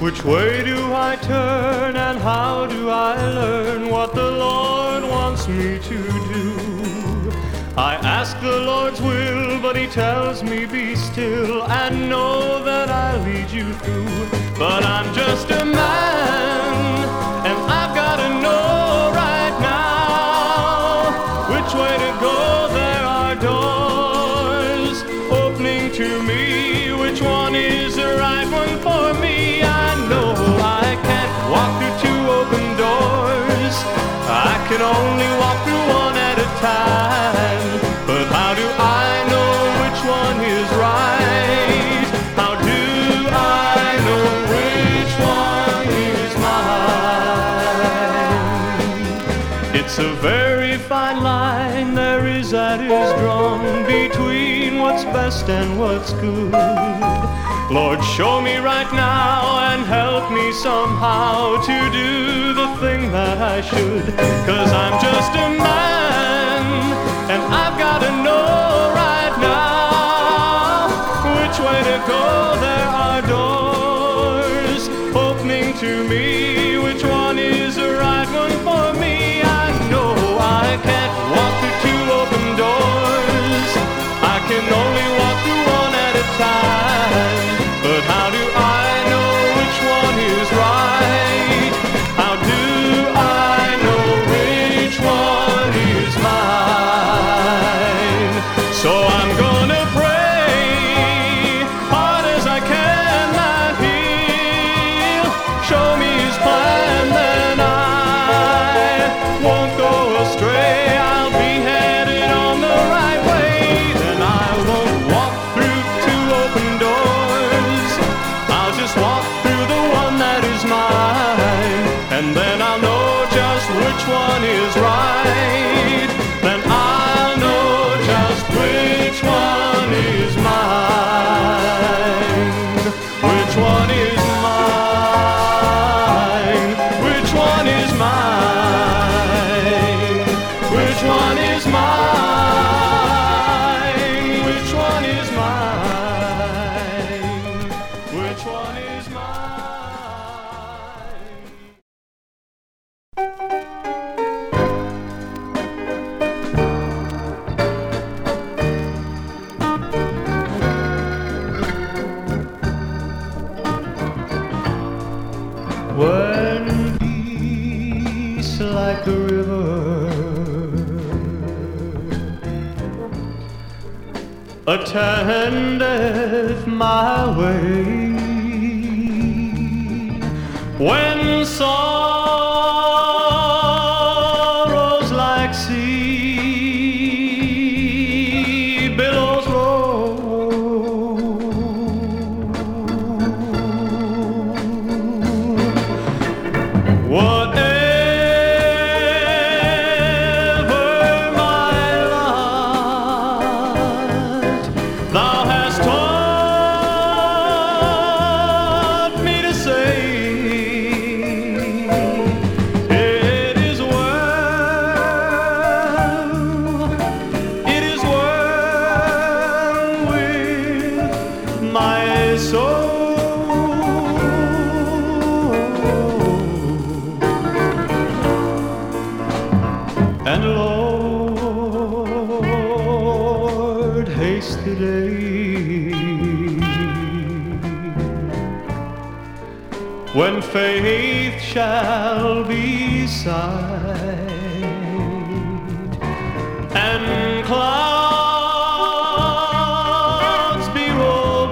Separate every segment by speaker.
Speaker 1: Which way do I turn and how do I learn what the Lord wants me to do? I ask the Lord's will, but He tells me be still and know that I'll lead you through. But I'm just a man, and I've got to know right now which way to go. There are doors opening to me. Which one is the right one for me? I know I can't walk through two open doors. I can only walk through one at a time. But how do I know which one is right? How do I know which one is mine? It's a very fine line there is that is drawn between what's best and what's good. Lord, show me right now and help me somehow to do the thing that I should. 'Cause I'm just a man, and I've got to know right now which way to go. There are doors opening to me. Which one is the right one for me? I know I can't walk through two open doors. I can only walk through one at a time. But how do I know which one is right? How do I know which one is mine? So I'm gonna pray hard as I can that He'll show me His plan, then I won't go astray. I'll be headed on the right way, then I won't walk through two open doors. I'll just walk through the one that is mine, and then I'll know just which one is right. Then I'll know just which one is mine. Which one is mine? Which one is mine? Which one is mine? Which one is mine? Which one is when peace like a river attendeth my way, when sorrows like sea billows roll, whatever my lot, Thou hast taught me to say, it is well with my soul. And Lord, haste the day when faith shall be sight and clouds be rolled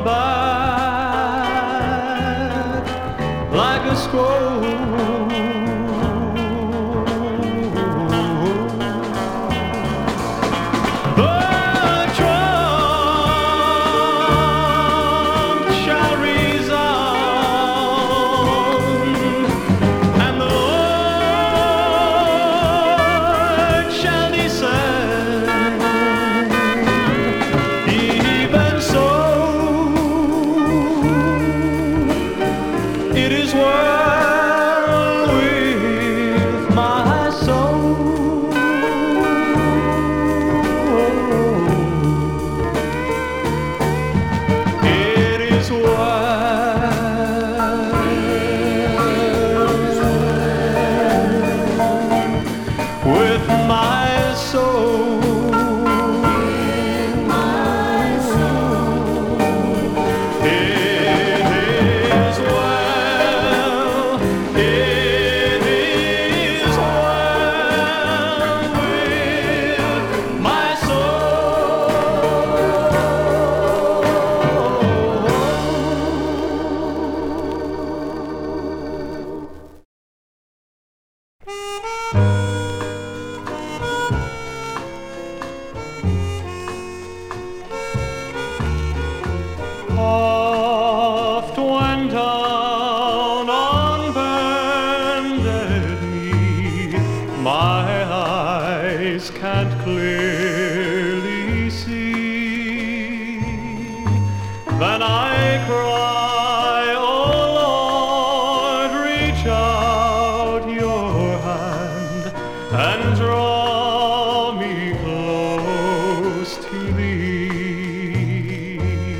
Speaker 1: back like a scroll. then I cry, oh Lord, reach out your hand and draw me close to thee.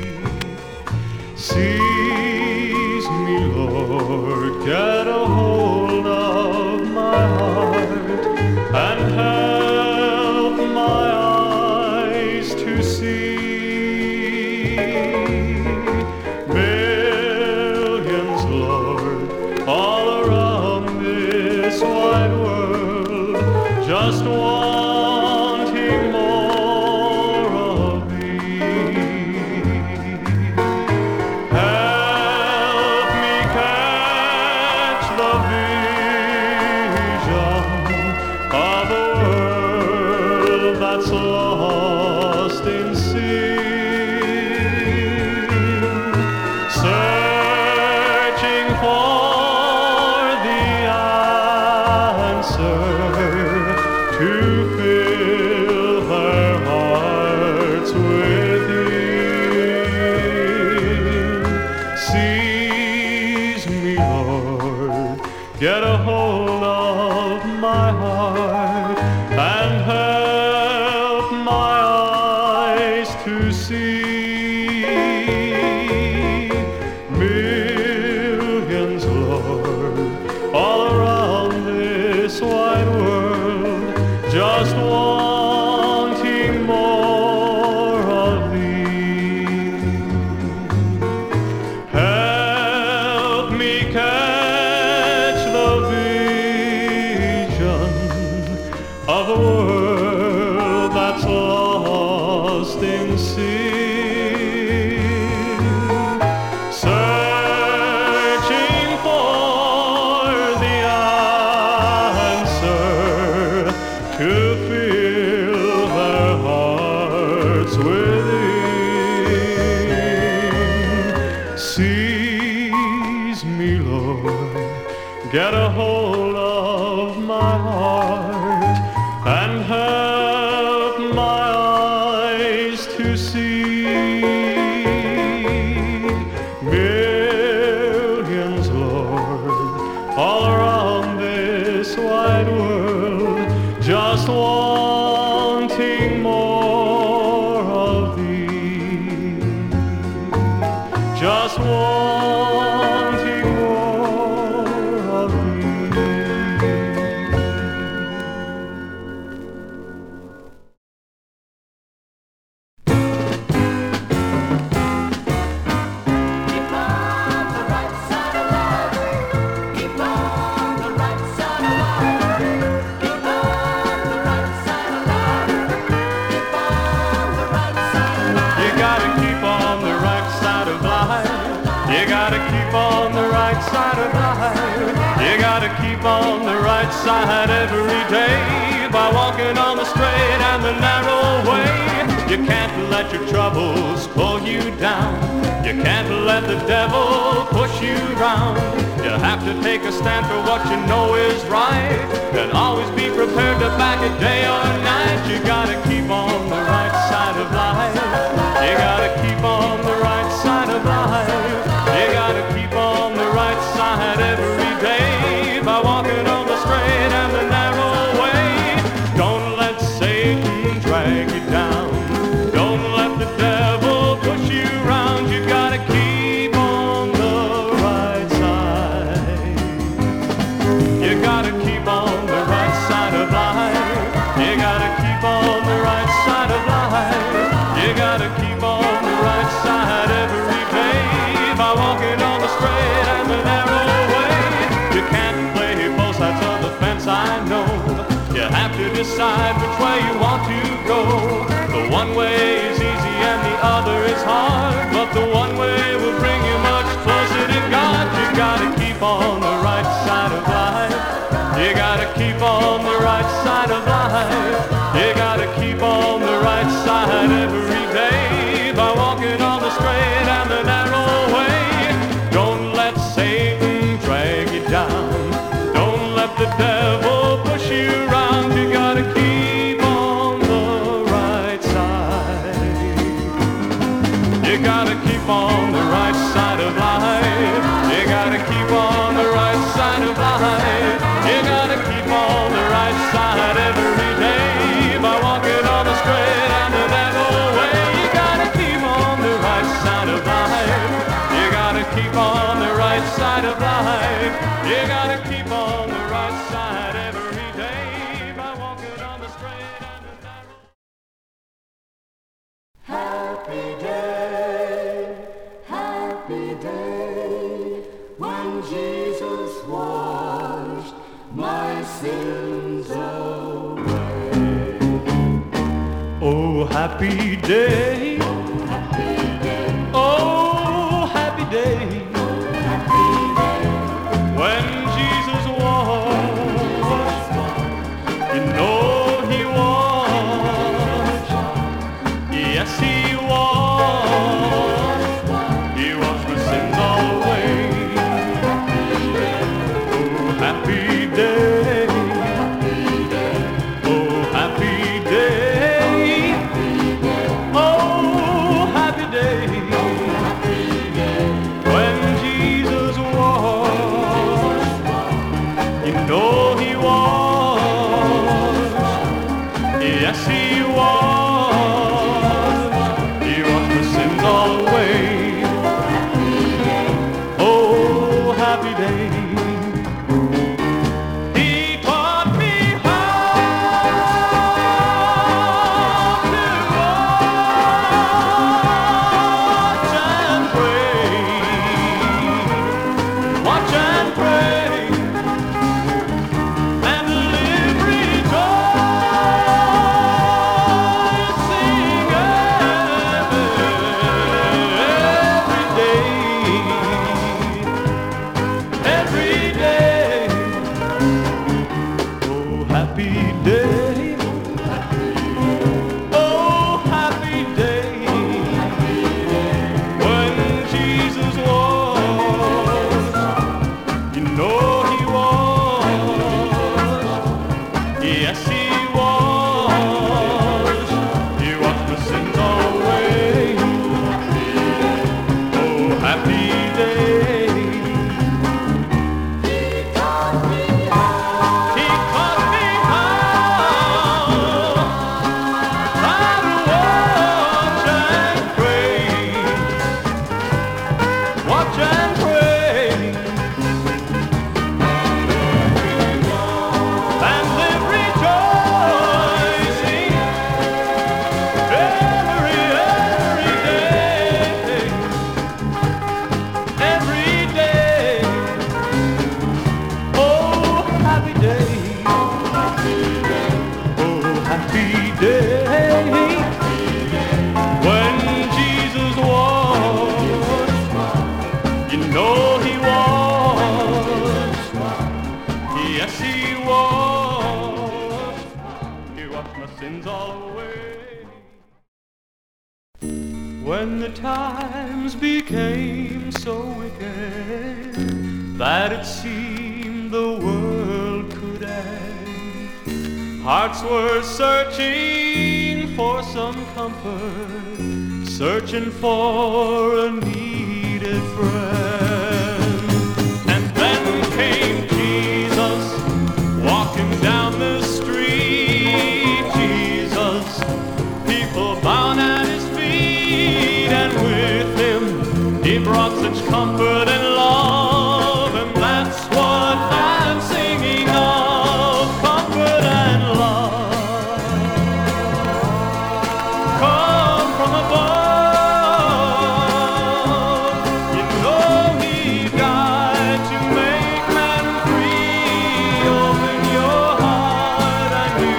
Speaker 1: Seize me, Lord, get a hold of my heart and help my eyes to see. Millions, Lord, all around this wide world, just wanting more of thee. Help me catch the vision of a world that's lost in sin, searching for the answer to fill their hearts within. Seize me, Lord, get a hold of my heart and help my eyes to see. Millions, Lord, all around this wide world, just wanting more of thee. Help me catch the vision of a world that's lost in sin, searching for the answer to fill their hearts within. Seize me, Lord, get a hold of my heart and help my eyes to see. Millions, Lord, all around this wide world, just wanting more of thee, just wanting more of thee.
Speaker 2: Keep on the right side of life. Keep on the right side of life. Keep on the right side of life. Keep on the right side of life.
Speaker 1: You gotta keep on the right side of life. You gotta keep on the right side of life. You gotta keep on the right side every day by walking on the straight and the narrow way. You can't let your troubles pull you down. You can't let the devil push you round. You have to take a stand for what you know is right and always be prepared to back it day or night. You gotta keep on the right side of life. You gotta keep on the right side of life. You gotta keep on the right side every day by walking on the straight and the narrow way. Don't let Satan drag you down. Don't let the devil push you around. You gotta keep on the right side. You gotta keep on the right side of life. You gotta keep on the right side of life. You gotta keep on the right side every day by walking on the straight and the narrow way. You can't play both sides of the fence, I know. You have to decide which way you want to go. The one way is easy and the other is hard, but the one way will bring you much closer to God. You gotta keep on the right side of life. You gotta keep on the right side of life. You gotta keep on the right side every day by walking on the straight and the narrow way. Don't let Satan drag you down. Don't let the devil push you around. You gotta keep on the right side. You gotta keep on happy day. Oh, happy day. When Jesus washed, you know he washed. Yes, he washed. He washed my sins all away. Oh, happy day. Oh, happy day. Oh, happy day. When Jesus washed, you know he washed. Yes, he washed. He washed my sins all away. Oh, happy day. He taught me how to watch and pray, and live rejoicing every day. Oh, happy day. Oh, happy day. When Jesus washed, you know he washed. Yes, he washed. He washed my sins all away. Oh, happy day. He taught me how to watch and pray, watch and pray, and live rejoicing every day. Oh, happy day. Oh, happy day. When Jesus washed, you know he washed. Yes, he washed. He washed my sins all away. When the times became so wicked that it seemed the world could end, hearts were searching for some comfort, searching for a needed friend. And then came Jesus, walking down the street. Jesus, people bowed at his feet, and with him he brought such comfort and love. And that's what I'm singing of, comfort and love. Come from above. You know he died to make man free. Open your heart and you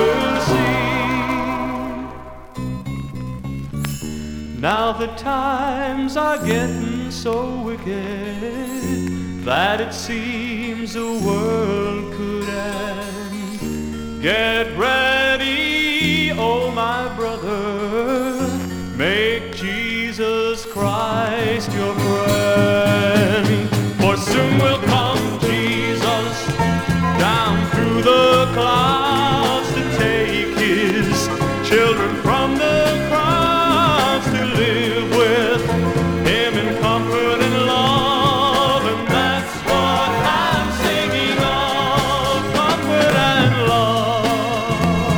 Speaker 1: will see. Now the times are getting so wicked that it seems the world could end. Get ready, oh my brother, make Jesus Christ your friend. For soon will come Jesus down through the clouds to take his children from the crowds to live with him in comfort and love. And that's what I'm singing of, comfort and love.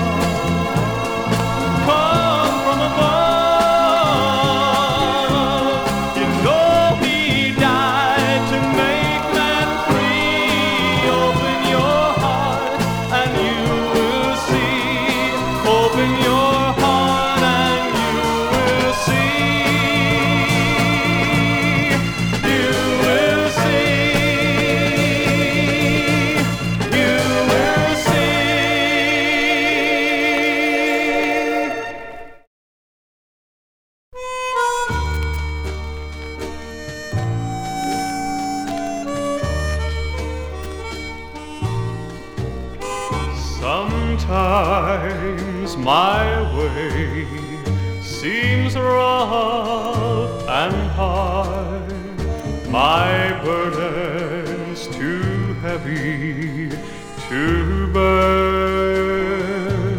Speaker 1: Sometimes my way seems rough and hard, my burden's too heavy to bear.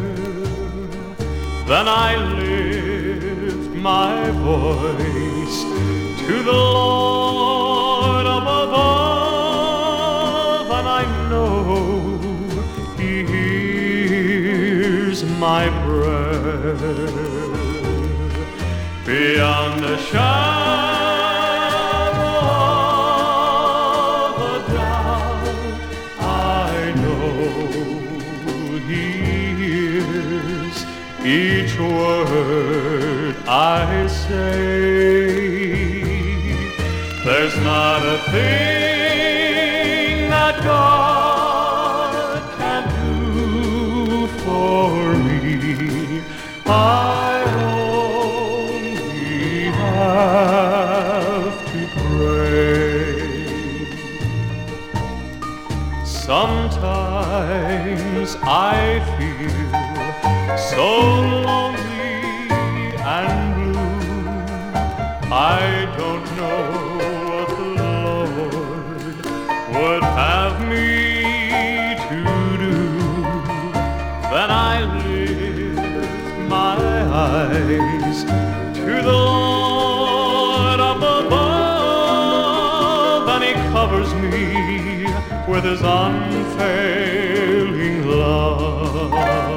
Speaker 1: Then I lift my voice to the Lord up above, and I know He hears my prayer. Beyond a shadow of a doubt, I know He hears each word I say. There's not a thing that God can't do for me. I only have to pray. Sometimes I feel so lonely and blue. I don't know what the Lord would have me to do. Then I lift my eyes to the Lord up above, and He covers me with His unfailing love.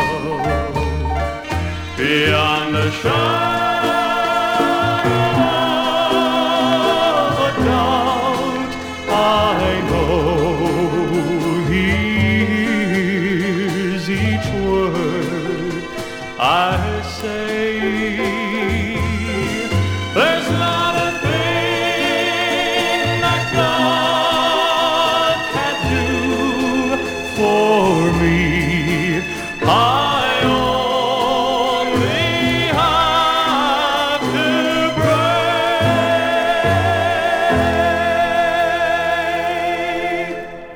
Speaker 1: Beyond a shadow of a doubt, I know He hears each word I say. There's not a thing that God can't do for me. I only have to pray.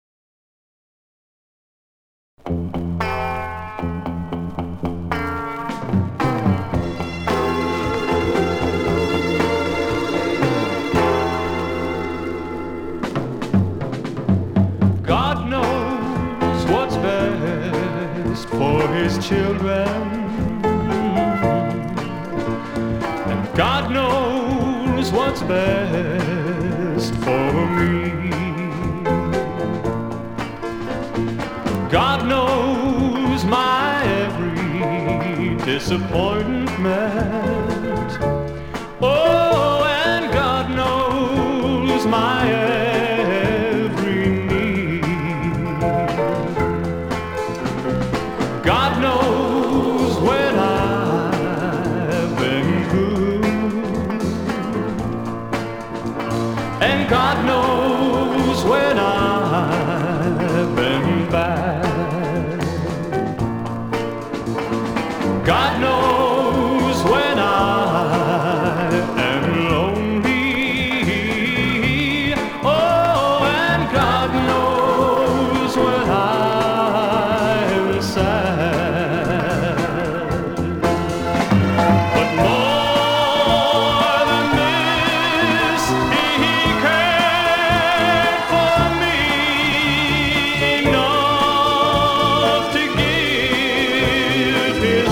Speaker 1: God knows what's best for His children, and God knows what's best for me. God knows my every disappointment. Oh, and God knows my every need. God knows when I've been good, and God knows when I've been bad. God knows when I am lonely. Oh, and God knows when I'm sad. But more than this, He cared for me enough to give His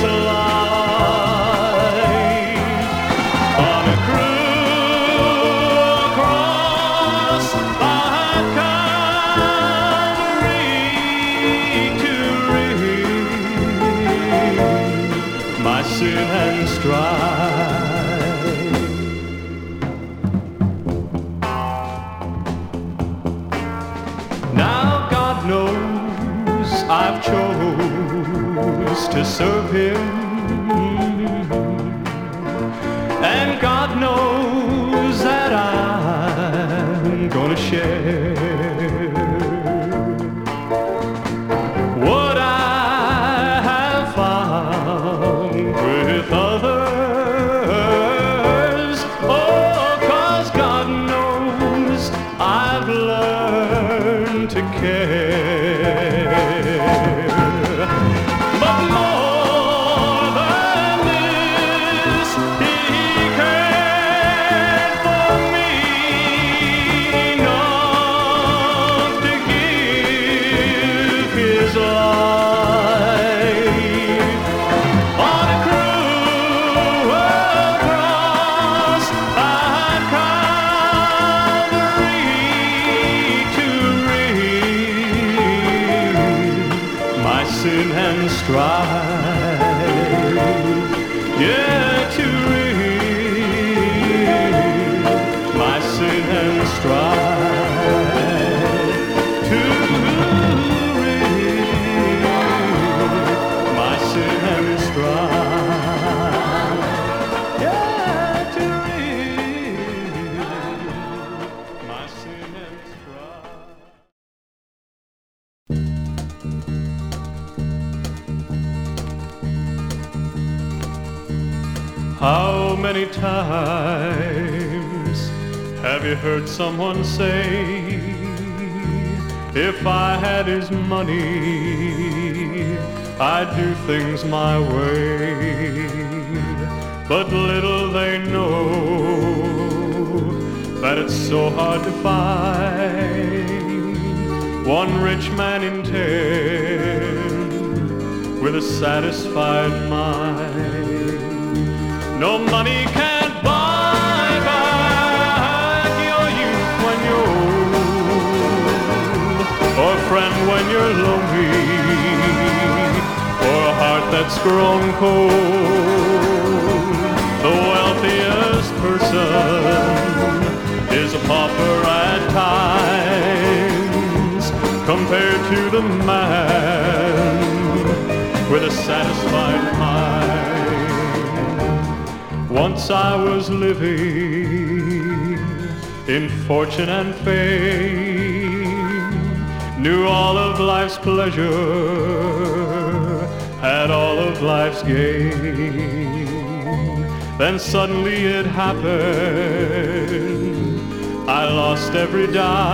Speaker 1: life on a cruel cross like Calvary to rid my sin and strife. Now God knows I've chose to serve Him, and God knows that I'm gonna share what I have found with others. Oh, 'cause God knows I've learned to care. yeah, to rid my sin and strife, to rid my sin and strife, yeah, to rid my sin and strife. How many times have you heard someone say, if I had his money, I'd do things my way. But little they know that it's so hard to find one rich man in 10 with a satisfied mind. No money can buy back your youth when you're old, or a friend when you're lonely, or a heart that's grown cold. The wealthiest person is a pauper at times, compared to the man with a satisfied mind. Once I was living in fortune and fame, knew all of life's pleasure, had all of life's gain. Then suddenly it happened, I lost every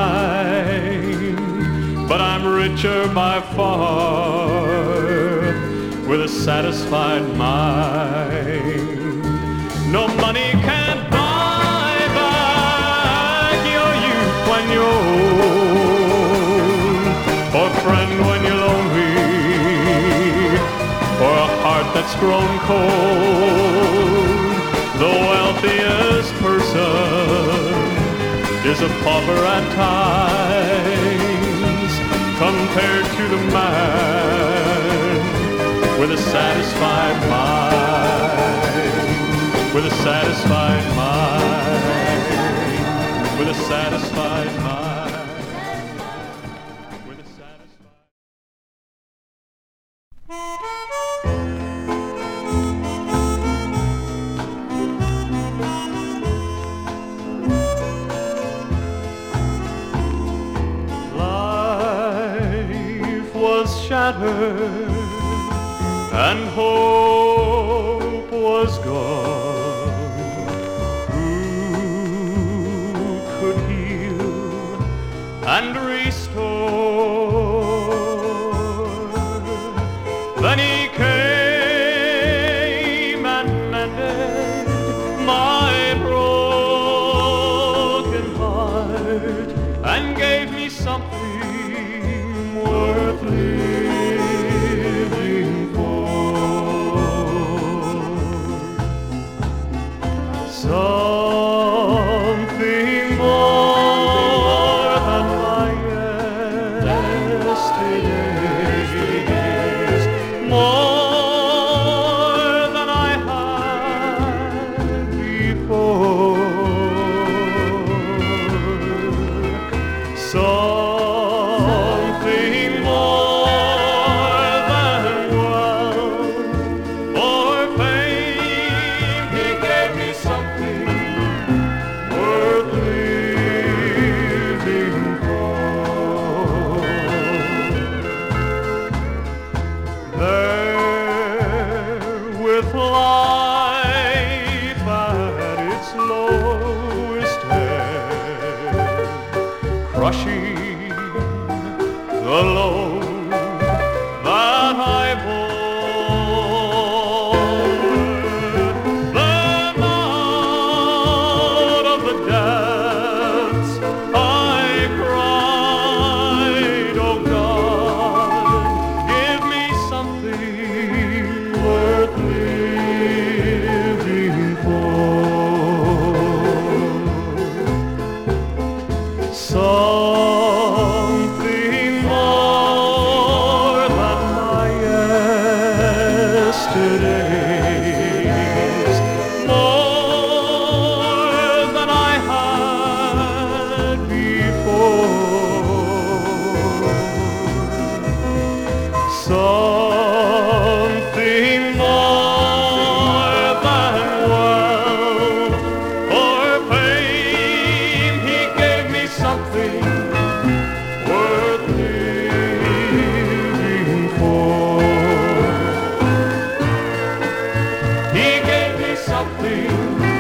Speaker 1: dime, but I'm richer by far with a satisfied mind. No money can buy back your youth when you're old, or a friend when you're lonely, or a heart that's grown cold. The wealthiest person is a pauper at times, compared to the man with a satisfied mind. With a satisfied mind, with a satisfied mind, with a satisfied. Life was shattered and hope was gone. And restore. Then he came and mended my broken heart and gave me something worth living for. Something more something nothing